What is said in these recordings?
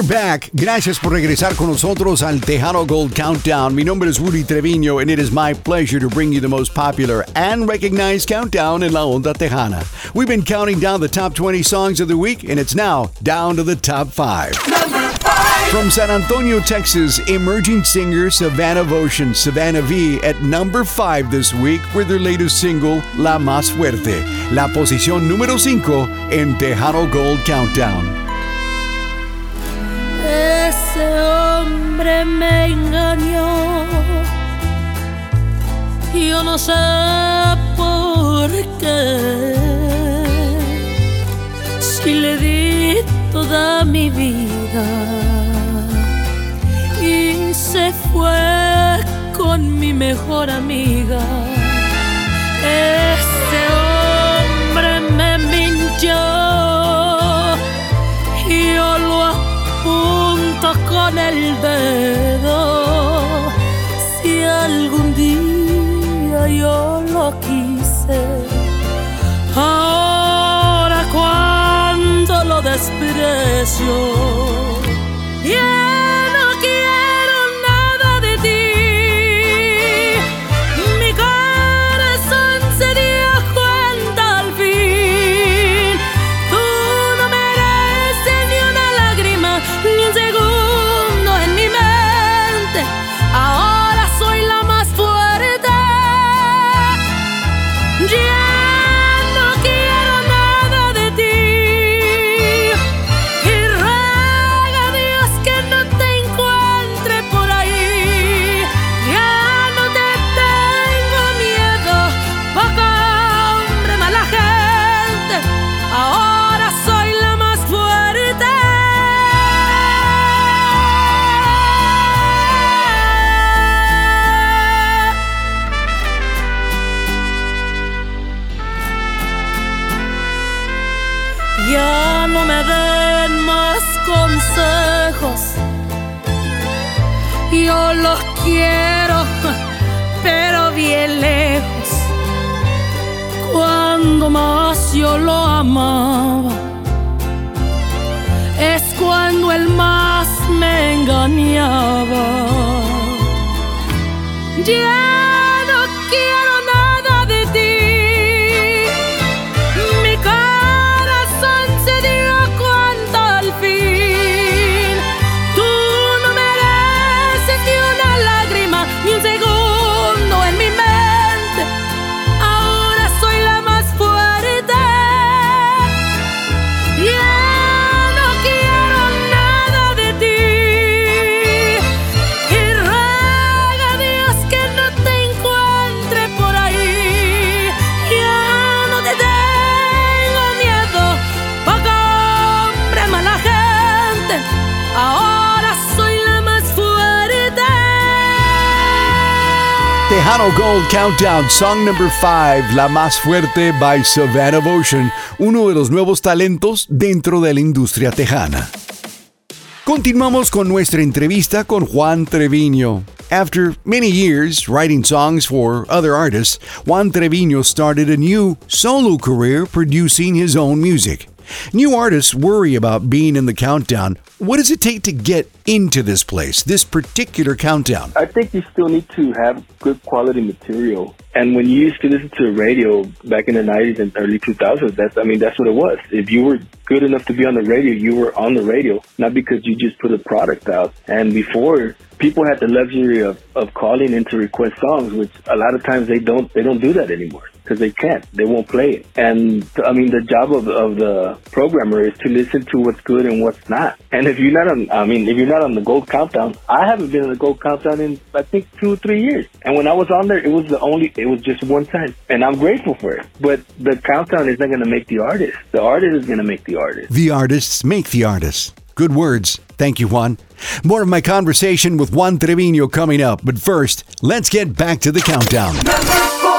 We're back. Gracias por regresar con nosotros al Tejano Gold Countdown. Mi nombre es Rudy Treviño, and it is my pleasure to bring you the most popular and recognized countdown in La Onda Tejana. We've been counting down the top 20 songs of the week, and it's now down to the top 5. Number 5. From San Antonio, Texas, emerging singer Savannah Votion, Savannah V, at number 5 this week with their latest single, La Más Fuerte. La posición número 5 en Tejano Gold Countdown. Ese hombre me engañó, yo no sé por qué. Si le di toda mi vida y se fue con mi mejor amiga. Ese hombre me mintió y yo lo apunto con el dedo. Si algún día yo lo quise, ahora cuando lo desprecio, ya no quiero nada de ti. Mi corazón se dio cuenta al fin. Tú no mereces ni una lágrima, ni un segundo en mi mente. Ahora soy la más fuerte. Ya no quiero nada de ti. Y ruega a Dios que no te encuentre por ahí. Ya no te tengo miedo, poco hombre, mala gente. Ahora soy la más fuerte. Ya no me den más consejos. Yo los quiero, pero bien lejos. Cuando más yo lo amaba, es cuando él más me engañaba. Ya no quiero nada de ti. Mi corazón se dio cuenta al fin. Tú no mereces ni una lágrima, ni un segundo en mi mente. Ahora soy la más fuerte. Ya no quiero nada de ti. Y ruega a Dios que no te encuentre por ahí. Ya no te tengo miedo, poco hombre, mala gente. Ahora soy la más fuerte. Tejano Gold Countdown, song number 5, La Más Fuerte by Savannah Votion, uno de los nuevos talentos dentro de la industria tejana. Continuamos con nuestra entrevista con Juan Treviño. After many years writing songs for other artists, Juan Treviño started a new solo career producing his own music. New artists worry about being in the countdown. What does it take to get into this place, this particular countdown? I think you still need to have good quality material. And when you used to listen to the radio back in the 90s and early 2000s, that's what it was. If you were good enough to be on the radio, you were on the radio, not because you just put a product out. And before, people had the luxury of calling in to request songs, which a lot of times they don't do that anymore because they can't. They won't play it. And I mean, the job of the programmer is to listen to what's good and what's not. And if you're not on the Gold Countdown, I haven't been on the Gold Countdown in I think 2 or 3 years. And when I was on there, it was just one time, and I'm grateful for it. But the countdown is not going to make the artist. The artist is going to make the artist. The artists make the artists. Good words. Thank you, Juan. More of my conversation with Juan Treviño coming up. But first, let's get back to the countdown. Number 4.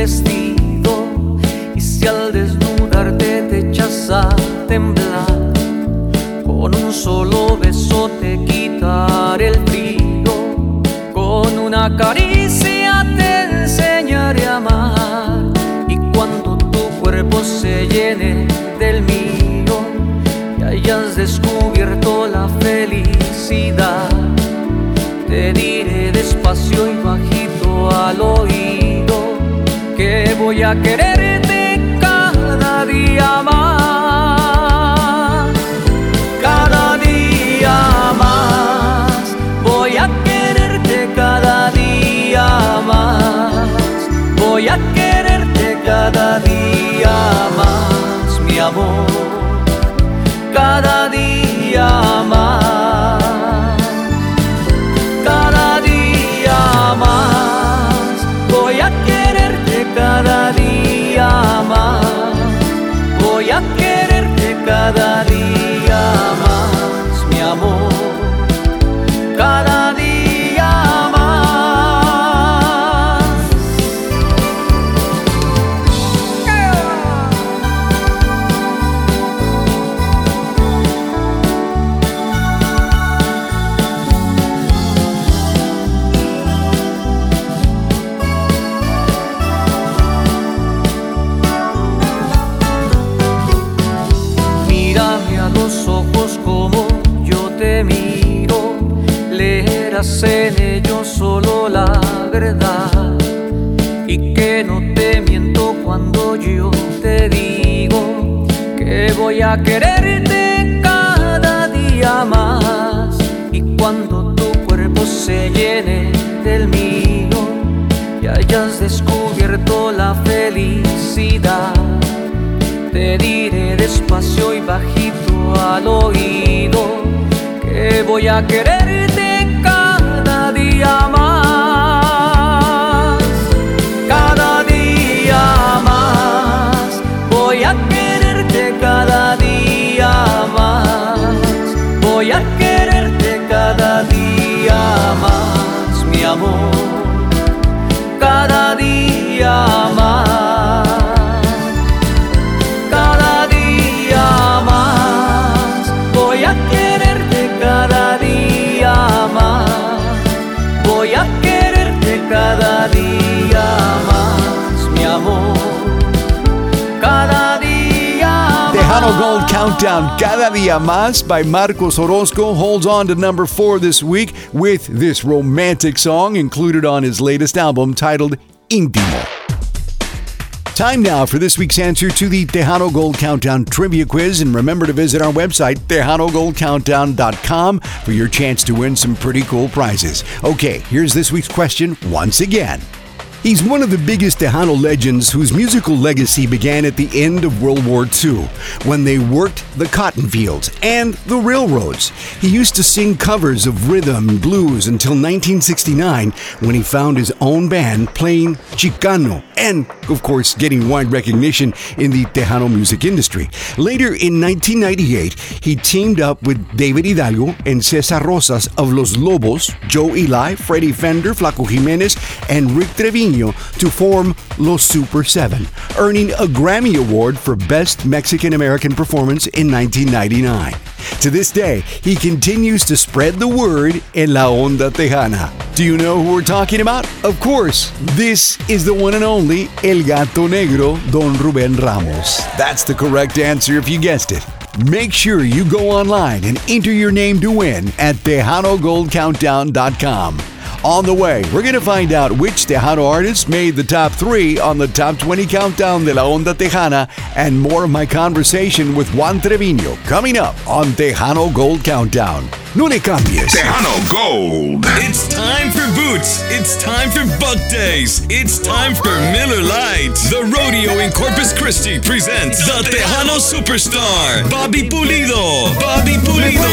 vestido, y si al desnudarte te echas a temblar, con un solo beso te quitaré el frío, con una caricia te enseñaré a amar, y cuando tu cuerpo se llene del mío y hayas descubierto la felicidad, te diré despacio y bajito al oído que voy a quererte cada día más. Cada día más voy a quererte, cada día más voy a quererte, cada día más, mi amor, cada día más. Cada día más voy a quererte, cada día más voy a quererte, cada día más, mi amor, cada día más. Leerás en ellos solo la verdad, y que no te miento cuando yo te digo que voy a quererte cada día más, y cuando tu cuerpo se llene del mío y hayas descubierto la felicidad, te diré despacio y bajito al oído que voy a quererte cada día más. Cada día más voy a quererte, cada día más voy a quererte, cada día más, mi amor, cada día más. Cada día más voy a quererte, cada día más voy a quererte, cada día más, mi amor, cada día más. Tejano Gold Countdown, Cada Día Más by Marcos Orozco holds on to number 4 this week with this romantic song included on his latest album titled Íntimo. Time now for this week's answer to the Tejano Gold Countdown Trivia Quiz, and remember to visit our website, TejanoGoldCountdown.com, for your chance to win some pretty cool prizes. Okay, here's this week's question once again. He's one of the biggest Tejano legends whose musical legacy began at the end of World War II, when they worked the cotton fields and the railroads. He used to sing covers of rhythm and blues until 1969, when he found his own band playing Chicano and, of course, getting wide recognition in the Tejano music industry. Later in 1998, he teamed up with David Hidalgo and Cesar Rosas of Los Lobos, Joe Eli, Freddie Fender, Flaco Jimenez, and Rick Trevino to form Los Super 7, earning a Grammy Award for Best Mexican-American Performance in 1999. To this day, he continues to spread the word en la onda tejana. Do you know who we're talking about? Of course, this is the one and only El Gato Negro, Don Rubén Ramos. That's the correct answer if you guessed it. Make sure you go online and enter your name to win at TejanoGoldCountdown.com. On the way, we're going to find out which Tejano artists made the top 3 on the Top 20 Countdown de la Onda Tejana, and more of my conversation with Juan Trevino coming up on Tejano Gold Countdown. No le cambies. Tejano Gold. It's time for boots. It's time for buck days. It's time for Miller Lite. The rodeo in Corpus Christi presents the Tejano Superstar, Bobby Pulido. Bobby Pulido.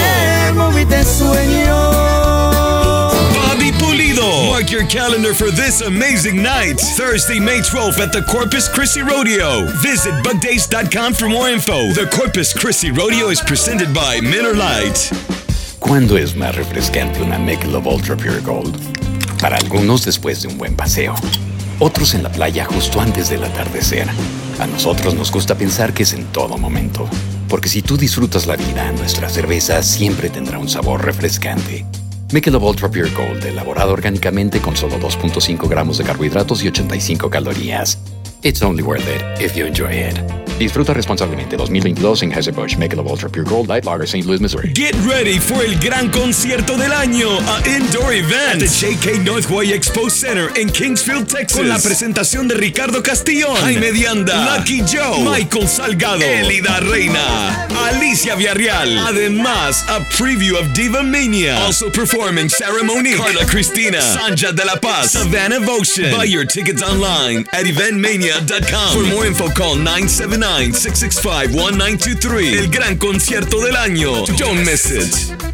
Bobby Pulido. Mark your calendar for this amazing night. Thursday, May 12th at the Corpus Christi Rodeo. Visit bugdays.com for more info. The Corpus Christi Rodeo is presented by Miller Lite. ¿Cuándo es más refrescante una Michelob Ultra Pure Gold? Para algunos, después de un buen paseo. otros en la playa justo antes del atardecer. A nosotros nos gusta pensar que es en todo momento, porque si tú disfrutas la vida, nuestra cerveza siempre tendrá un sabor refrescante. Michelob Ultra Pure Gold, elaborado orgánicamente con solo 2.5 gramos de carbohidratos y 85 calorías. It's only worth it if you enjoy it. Disfruta responsablemente. 2022 Anheuser-Busch Michelob Ultra Pure Gold Light Lager, St. Louis, Missouri. Get ready for el gran concierto del año, a indoor event at the JK North Hawaii Expo Center en Kingsfield, Texas, con la presentación de Ricardo Castillón, Jaime Dianda, Lucky Joe, Michael Salgado, Elida Reina, Alicia Villarreal. Además, a preview of Diva Mania. Also performing Sarah Monique, Carla Cristina, Sanja de la Paz, Savannah Votion. Buy your tickets online at eventmania.com. For more info, call 979-665-1923. El gran concierto del año. Don't miss it.